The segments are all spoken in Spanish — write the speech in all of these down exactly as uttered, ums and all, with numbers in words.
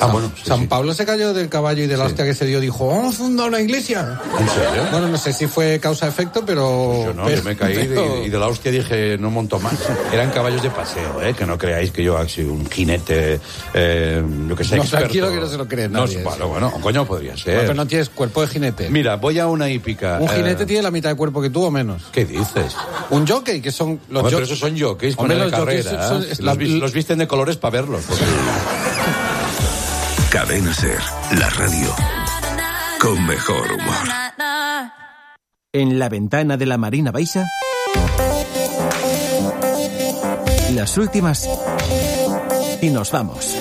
Ah, bueno, sí, San sí. Pablo se cayó del caballo y de la Sí. hostia que se dio, dijo, vamos a fundar una iglesia. ¿En serio? Bueno, no sé si fue causa-efecto, pero... Pues yo no, pero, yo me caí pero... de, y de la hostia dije, no monto más. Eran caballos de paseo, ¿eh? Que no creáis que yo he sido un jinete, eh, yo que sé, No, experto. tranquilo que no se lo cree No, nadie, bueno, eso. bueno, coño, podría ser. No, pero no tienes cuerpo de jinete. Mira, voy a una hípica. Un jinete eh, tiene la mitad de cuerpo que tú o menos. ¿Qué dices? Un jockey, que son los Hombre, jo- pero esos son jockeys con Hombre, el de los jockeys carrera. son- ¿eh? es los, la- vis- los visten de colores para verlos. porque- Cadena Ser, la radio con mejor humor. En la ventana de la Marina Baixa, las últimas y nos vamos.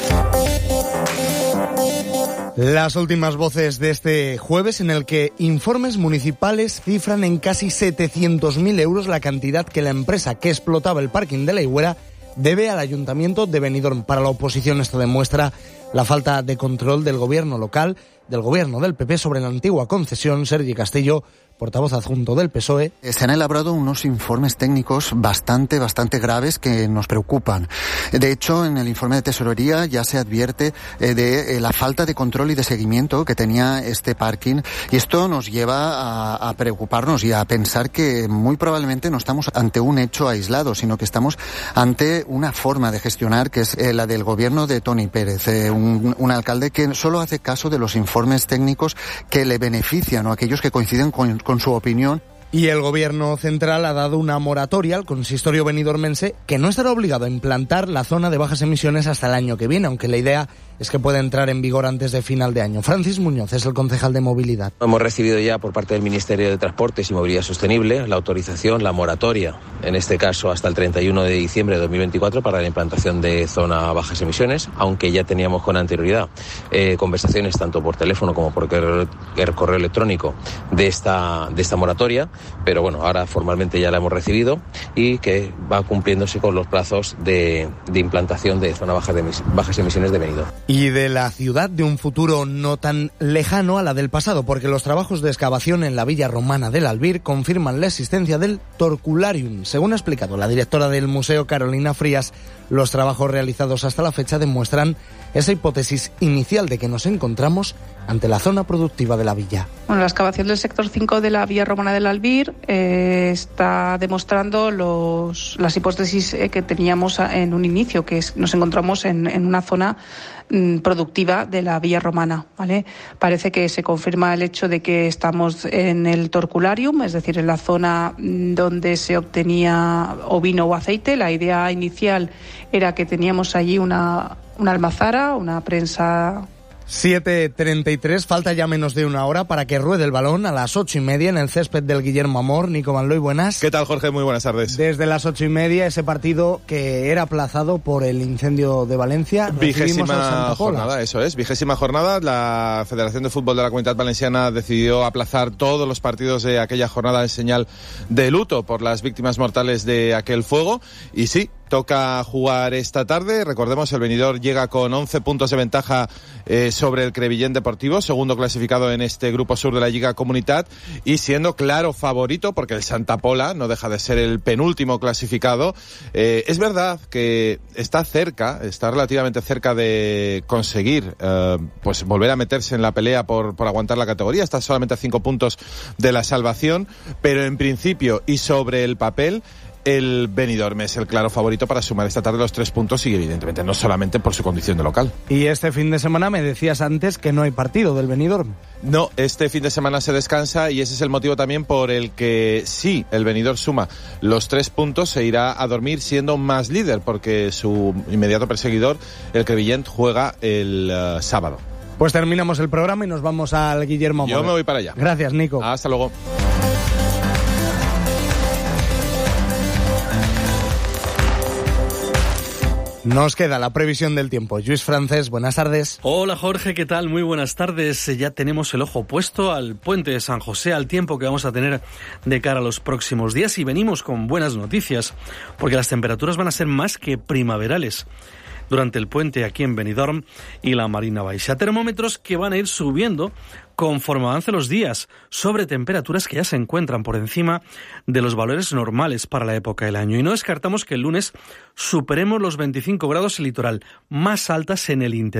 Las últimas voces de este jueves, en el que informes municipales cifran en casi setecientos mil euros la cantidad que la empresa que explotaba el parking de la Higuera debe al Ayuntamiento de Benidorm. Para la oposición esto demuestra la falta de control del gobierno local, del gobierno del P P sobre la antigua concesión. Sergi Castillo, portavoz adjunto del P S O E. Se han elaborado unos informes técnicos bastante, bastante graves que nos preocupan. De hecho, en el informe de Tesorería ya se advierte eh, de eh, la falta de control y de seguimiento que tenía este parking, y esto nos lleva a, a preocuparnos y a pensar que muy probablemente no estamos ante un hecho aislado, sino que estamos ante una forma de gestionar que es eh, la del gobierno de Toni Pérez, eh, un, un alcalde que solo hace caso de los informes técnicos que le benefician o aquellos que coinciden con con su opinión. Y el gobierno central ha dado una moratoria al consistorio benidormense que no estará obligado a implantar la zona de bajas emisiones hasta el año que viene, aunque la idea es que pueda entrar en vigor antes de final de año. Francis Muñoz es el concejal de movilidad. Hemos recibido ya por parte del Ministerio de Transportes y Movilidad Sostenible la autorización, la moratoria, en este caso hasta el treinta y uno de diciembre de dos mil veinticuatro, para la implantación de zona bajas emisiones, aunque ya teníamos con anterioridad eh, conversaciones tanto por teléfono como por correo, correo electrónico de esta, de esta moratoria, pero bueno, ahora formalmente ya la hemos recibido y que va cumpliéndose con los plazos de, de implantación de zona baja de emis, bajas emisiones de Benidorm. Y de la ciudad de un futuro no tan lejano a la del pasado, porque los trabajos de excavación en la villa romana del Albir confirman la existencia del Torcularium. Según ha explicado la directora del museo, Carolina Frías, los trabajos realizados hasta la fecha demuestran esa hipótesis inicial de que nos encontramos ante la zona productiva de la villa. Bueno, la excavación del sector cinco de la villa romana del Albir eh, está demostrando los, las hipótesis eh, que teníamos en un inicio, que es, nos encontramos en, en una zona mm, productiva de la villa romana, ¿vale? Parece que se confirma el hecho de que estamos en el Torcularium, es decir, en la zona donde se obtenía o vino o aceite. La idea inicial era que teníamos allí una, una almazara, una prensa. siete treinta y tres, falta ya menos de una hora para que ruede el balón a las ocho y media en el césped del Guillermo Amor. Nico Manloy, buenas. ¿Qué tal, Jorge? Muy buenas tardes. Desde las ocho y media, ese partido que era aplazado por el incendio de Valencia. Vigésima jornada, eso es, vigésima jornada. La Federación de Fútbol de la Comunitat Valenciana decidió aplazar todos los partidos de aquella jornada en señal de luto por las víctimas mortales de aquel fuego. Y sí, toca jugar esta tarde. Recordemos, el Benidorm llega con once puntos de ventaja eh, sobre el Crevillent Deportivo, segundo clasificado en este grupo sur de la Lliga Comunitat, y siendo claro favorito, porque el Santa Pola no deja de ser el penúltimo clasificado. Eh, es verdad que está cerca, está relativamente cerca de conseguir eh, pues volver a meterse en la pelea por, por aguantar la categoría. Está solamente a cinco puntos de la salvación, pero en principio y sobre el papel, el Benidorm es el claro favorito para sumar esta tarde los tres puntos, y evidentemente no solamente por su condición de local. Y este fin de semana me decías antes que no hay partido del Benidorm. No, este fin de semana se descansa, y ese es el motivo también por el que si el Benidorm suma los tres puntos se irá a dormir siendo más líder, porque su inmediato perseguidor, el Crevillent, juega el uh, sábado. Pues terminamos el programa y nos vamos al Guillermo Amor. Yo me voy para allá. Gracias, Nico. Hasta luego. Nos queda la previsión del tiempo. Lluís Francés, buenas tardes. Hola Jorge, ¿qué tal? Muy buenas tardes. Ya tenemos el ojo puesto al puente de San José, al tiempo que vamos a tener de cara a los próximos días, y venimos con buenas noticias, porque las temperaturas van a ser más que primaverales durante el puente aquí en Benidorm y la Marina Baixa. Termómetros que van a ir subiendo conforme avancen los días, sobre temperaturas que ya se encuentran por encima de los valores normales para la época del año. Y no descartamos que el lunes superemos los veinticinco grados en el litoral, más altas en el interior.